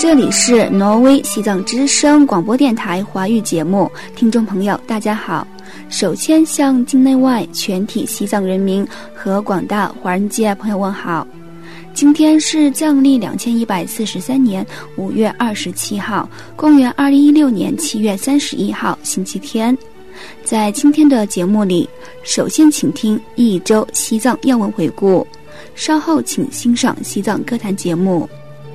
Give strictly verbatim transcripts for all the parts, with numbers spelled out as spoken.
这里是挪威西藏之声广播电台华语节目，听众朋友大家好。首先向境内外全体西藏人民和广大华人界朋友问好。今天是藏历两千一百四十三年五月二十七号，公元二零一六年七月三十一号，星期天。在今天的节目里，首先请听一周西藏要闻回顾，稍后请欣赏西藏歌坛节目。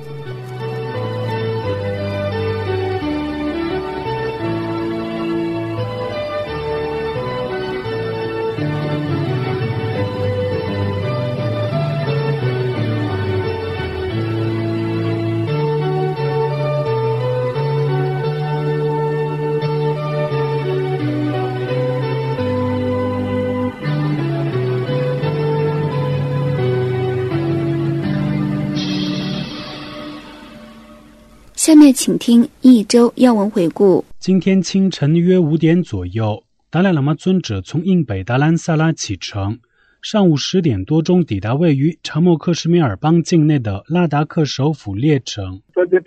下面请听一周要闻回顾。 今天清晨约五点左右，达赖喇嘛尊者从印北达兰萨拉启程，上午十点多钟抵达位于查莫克什米尔邦境内的拉达克首府列城。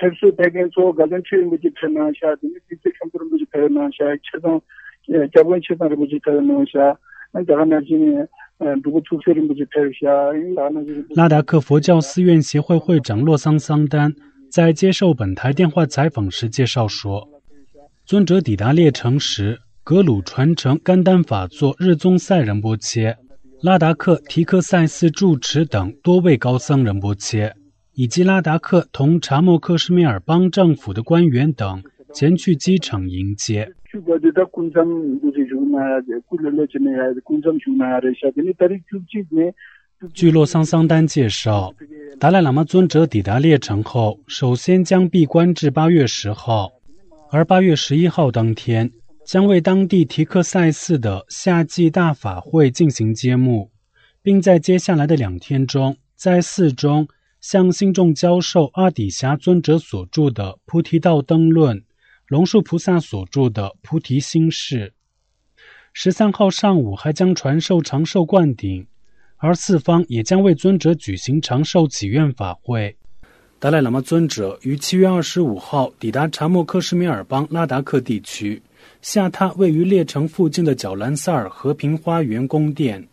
拉达克佛教寺院协会会长洛桑桑丹在接受本台电话采访时介绍说，尊者抵达列城时，格鲁传承甘丹法座日宗赛仁波切、拉达克提克赛寺住持等多位高僧仁波切，以及拉达克同查莫克什米尔邦政府的官员等前去机场迎接。据洛桑桑丹介绍，达赖喇嘛尊者抵达列城后，首先将闭关至八月十号，而八月十一号当天将为当地提克赛寺的夏季大法会进行揭幕，并在接下来的两天中，在寺中向信众教授阿底峡尊者所著的《菩提道灯论》，龙树菩萨所著的《菩提心事》。十三号上午还将传授长寿灌顶，而四方也将为尊者举行长寿祈愿法会。达赖喇嘛尊者于七月二十五号抵达查莫克什米尔邦拉达克地区，下榻位于列城附近的角兰萨尔和平花园宫殿。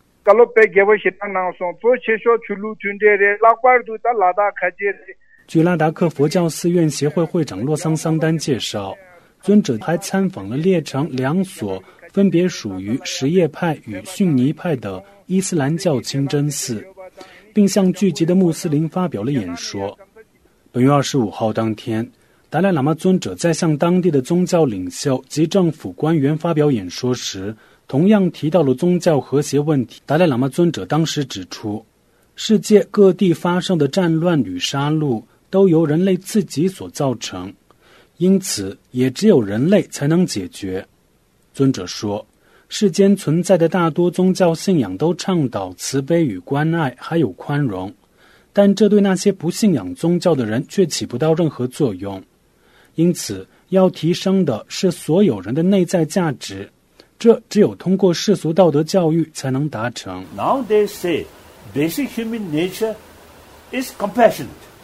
据拉达克佛教寺院协会会长洛桑桑丹介绍，尊者还参访了列城两所分别属于什叶派与逊尼派的伊斯兰教清真寺，并向聚集的穆斯林发表了演说。本月二十五号当天，达赖喇嘛尊者在向当地的宗教领袖及政府官员发表演说时，同样提到了宗教和谐问题。达赖喇嘛尊者当时指出，世界各地发生的战乱与杀戮都由人类自己所造成，因此也只有人类才能解决。尊者说，世间存在的大多宗教信仰都倡导慈悲与关爱，还有宽容，但这对那些不信仰宗教的人却起不到任何作用。因此，要提升的是所有人的内在价值，这只有通过世俗道德教育才能达成。 Now they say basic human nature is compassionate.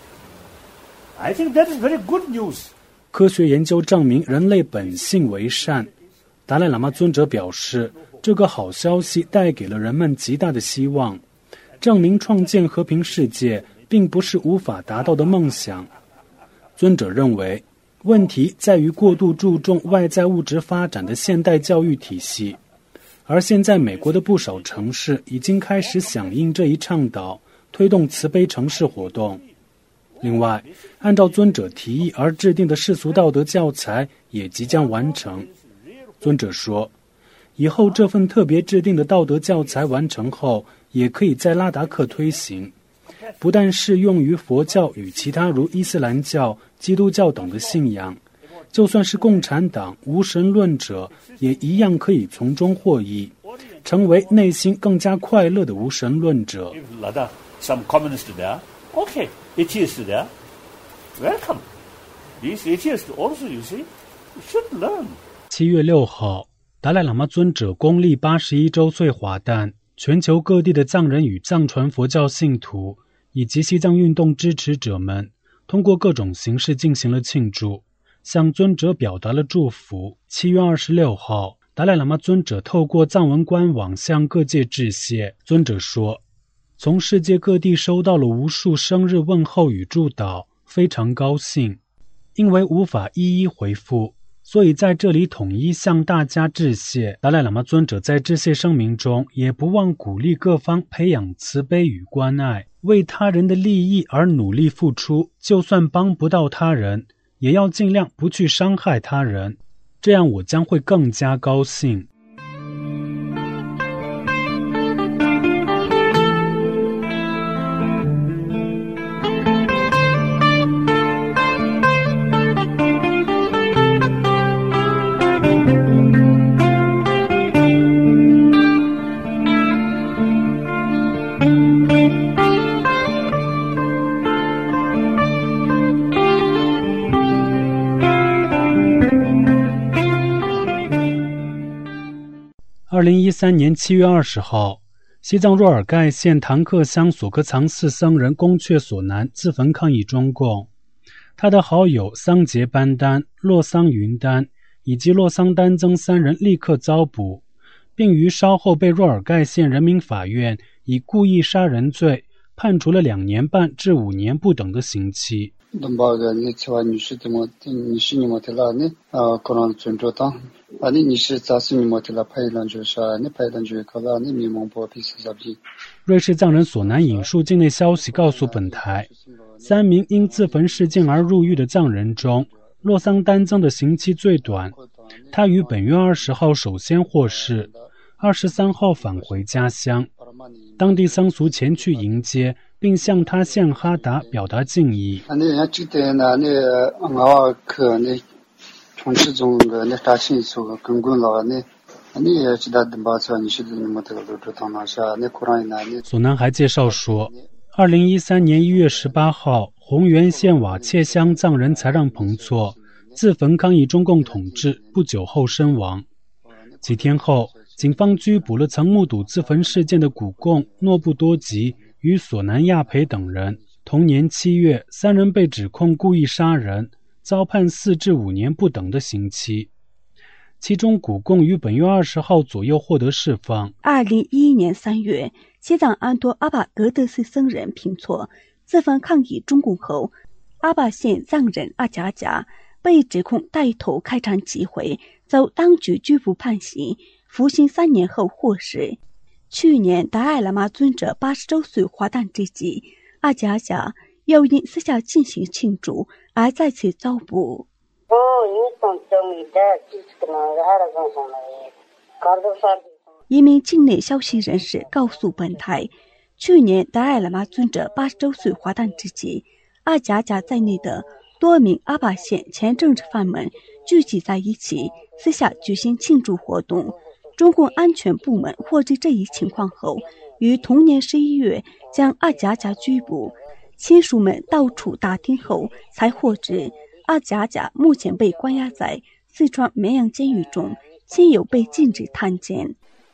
I think that is very good news. 科学研究证明人类本性为善。达赖喇嘛尊者表示，这个好消息带给了人们极大的希望，证明创建和平世界并不是无法达到的梦想。尊者认为，问题在于过度注重外在物质发展的现代教育体系，而现在美国的不少城市已经开始响应这一倡导，推动慈悲城市活动。另外，按照尊者提议而制定的世俗道德教材也即将完成。尊者说，以后这份特别制定的道德教材完成后，也可以在拉达克推行，不但适用于佛教与其他如伊斯兰教、基督教等的信仰，就算是共产党、无神论者也一样可以从中获益，成为内心更加快乐的无神论者。 Some communists there, okay, atheists there, welcome. These atheists also, you see, should learn. 七月六号，达赖喇嘛尊者公历八十一周岁华诞，全球各地的藏人与藏传佛教信徒以及西藏运动支持者们通过各种形式进行了庆祝，向尊者表达了祝福。七月二十六号，达赖喇嘛尊者透过藏文官网向各界致谢。尊者说，从世界各地收到了无数生日问候与祝祷，非常高兴。因为无法一一回复，所以在这里统一向大家致谢。达赖喇嘛尊者在致谢声明中也不忘鼓励各方培养慈悲与关爱，为他人的利益而努力付出，就算帮不到他人，也要尽量不去伤害他人，这样我将会更加高兴。二零一三年七月二十号，西藏若尔盖县唐克乡索克藏寺僧人宫阙索南自焚抗议中共。他的好友桑杰班丹、洛桑云丹以及洛桑丹增三人立刻遭捕，并于稍后被若尔盖县人民法院以故意杀人罪判处了两年半至五年不等的刑期。瑞士藏人索南引述境内消息告诉本台，三名因自焚事件而入狱的藏人中，洛桑丹增的刑期最短，他于本月二十号首先获释，二十三号返回家乡，当地僧俗前去迎接，并向他献哈达表达敬意。索南还介绍说，二零一三年一月十八号，红原县瓦切乡藏人才让彭措自焚抗议中共统治，不久后身亡。几天后，警方拘捕了曾目睹自焚事件的古贡、诺布多吉与索南亚培等人。同年七月，三人被指控故意杀人，遭判四至五年不等的刑期。其中古贡于本月二十号左右获得释放。 二零一一年三月，西藏安多阿坝格德寺僧人平措自焚抗议中共后，阿坝县藏人阿贾贾被指控带头开展集会，遭当局拘捕判刑，服刑三年后获释。去年达赖喇嘛尊者八十周岁华诞之际，阿贾贾又因私下进行庆祝而再次遭捕。一名境内消息人士告诉本台，去年达赖喇嘛尊者八十周岁华诞之际，阿贾贾在内的多名阿坝县前政治犯们聚集在一起，私下举行庆祝活动。中共安全部门获知这一情况后，于同年十一月将阿贾贾拘捕，亲属们到处打听后才获知，阿贾贾目前被关押在四川绵阳监狱中，亲友被禁止探监。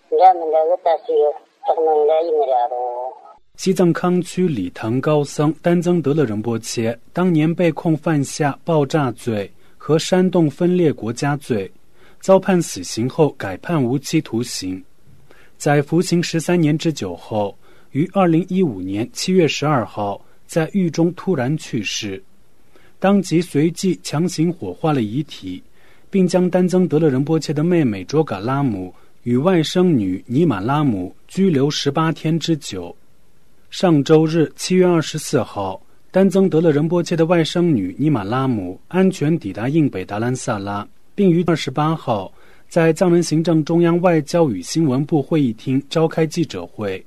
西藏康区理塘高僧丹增德勒仁波切当年被控犯下爆炸罪和煽动分裂国家罪，遭判死刑后改判无期徒刑。在服刑十三年之久后，于二零一五年七月十二号在狱中突然去世。当即随即强行火化了遗体，并将丹增德勒仁波切的妹妹卓嘎拉姆与外甥女尼玛拉姆拘留十八天之久。上周日七月二十四号，丹增德勒仁波切的外甥女尼玛拉姆安全抵达印北达兰萨拉，并于二十八号在藏人行政中央外交与新闻部会议厅召开记者会。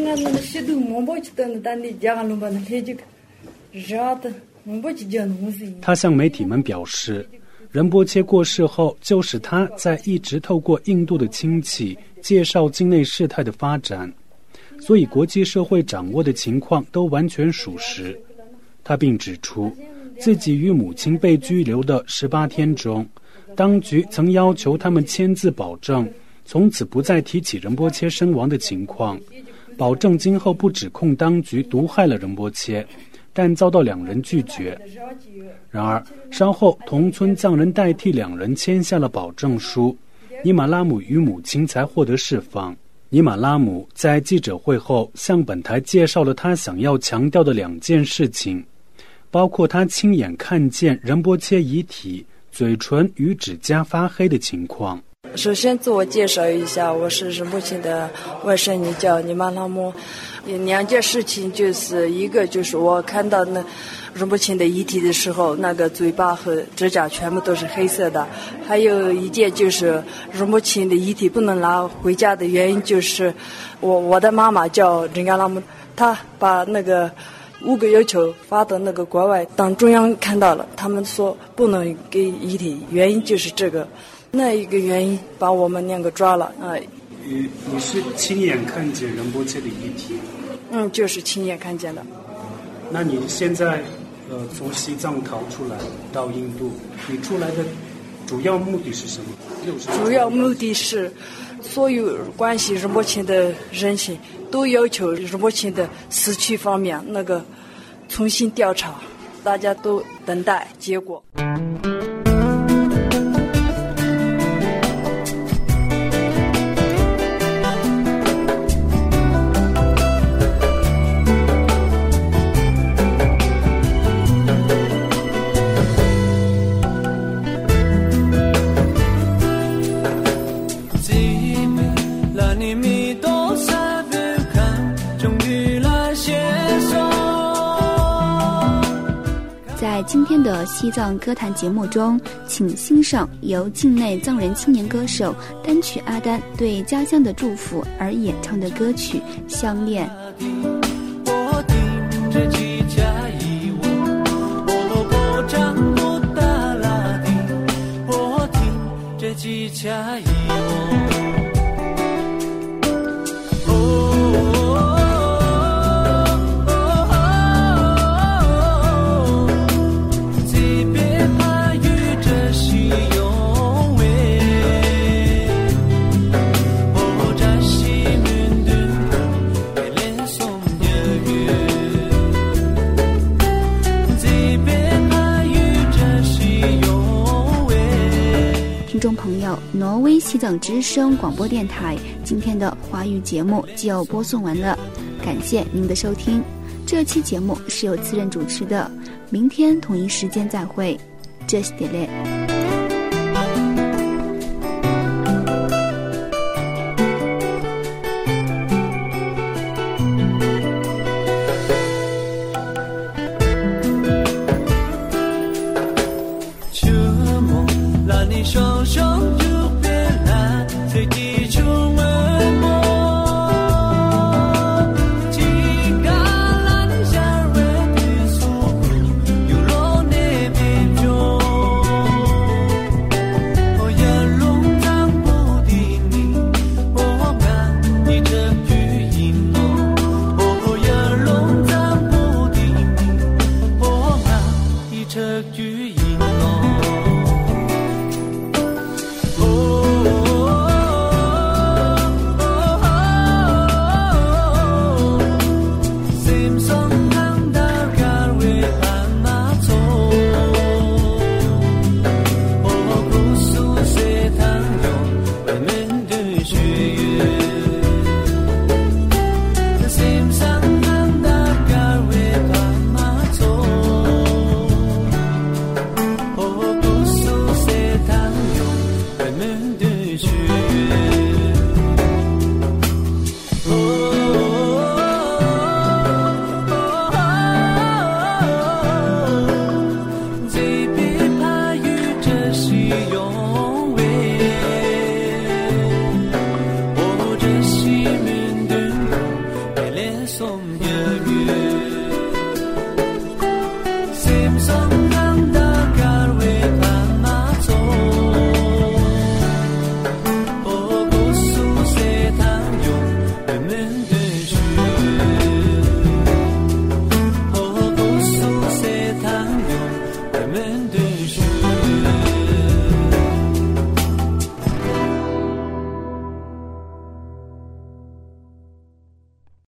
他向媒体们表示，仁波切过世后，就是他在一直透过印度的亲戚介绍境内事态的发展，所以国际社会掌握的情况都完全属实。他并指出，自己与母亲被拘留的十八天中，当局曾要求他们签字保证从此不再提起仁波切身亡的情况，保证今后不指控当局毒害了仁波切， 但遭到两人拒绝。然而稍后同村藏人代替两人签下了保证书，尼玛拉姆与母亲才获得释放。尼玛拉姆在记者会后向本台介绍了他想要强调的两件事情，包括他亲眼看见仁波切遗体嘴唇与指甲发黑的情况。 首先自我介绍一下，我是仁波切的外甥女，叫尼玛拉姆。两件事情，就是一个就是我看到那仁波切的遗体的时候，那个嘴巴和指甲全部都是黑色的。还有一件就是仁波切的遗体不能拿回家的原因，就是我我的妈妈叫仁嘎拉姆，她把那个五个要求发到那个国外，当中央看到了，他们说不能给遗体，原因就是这个。那一个原因把我们两个抓了啊！ 你你是亲眼看见仁波切的遗体？ 嗯，就是亲眼看见的。 那你现在呃从西藏逃出来到印度，你出来的主要目的是什么？ 主要目的是所有关系仁波切的人性都要求仁波切的死去方面那个重新调查，大家都等待结果。 在今天的西藏歌坛节目中，请欣赏由境内藏人青年歌手单曲阿丹对家乡的祝福而演唱的歌曲《相恋》。听众朋友，挪威西藏之声广播电台今天的华语节目就播送完了，感谢您的收听。这期节目是由次任主持的，明天同一时间再会。这是点嘞。 双双就别来，随地出门摸。几个兰下为对诉，有罗内别中。我要龙藏不敌你，我敢你这语音哦。我要龙藏不敌你，我敢你这语音哦。送别月。